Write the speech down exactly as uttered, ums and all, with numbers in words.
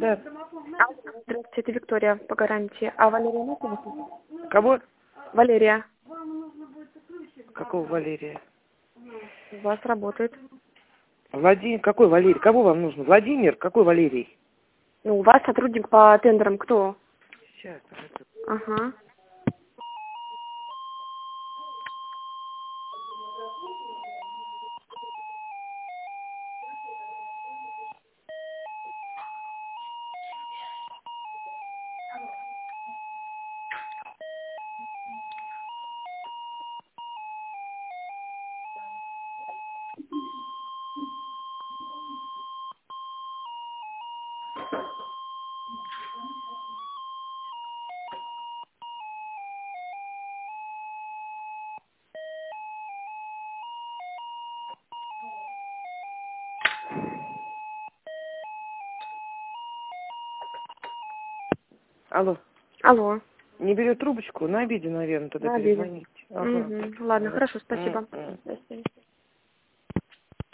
Да. Здравствуйте, это Виктория по гарантии. А Валерия нет у вас? Кого? Валерия. Какого Валерия? У вас работает. Владимир, какой Валерий? Кого вам нужно? Владимир, какой Валерий? Ну, у вас сотрудник по тендерам кто? Сейчас. Ага. Алло. Алло. Не берет трубочку? На обеде, наверное, тогда На обеде. перезвоните. Ага. Угу. Ладно, хорошо, спасибо. М-м. До свидания.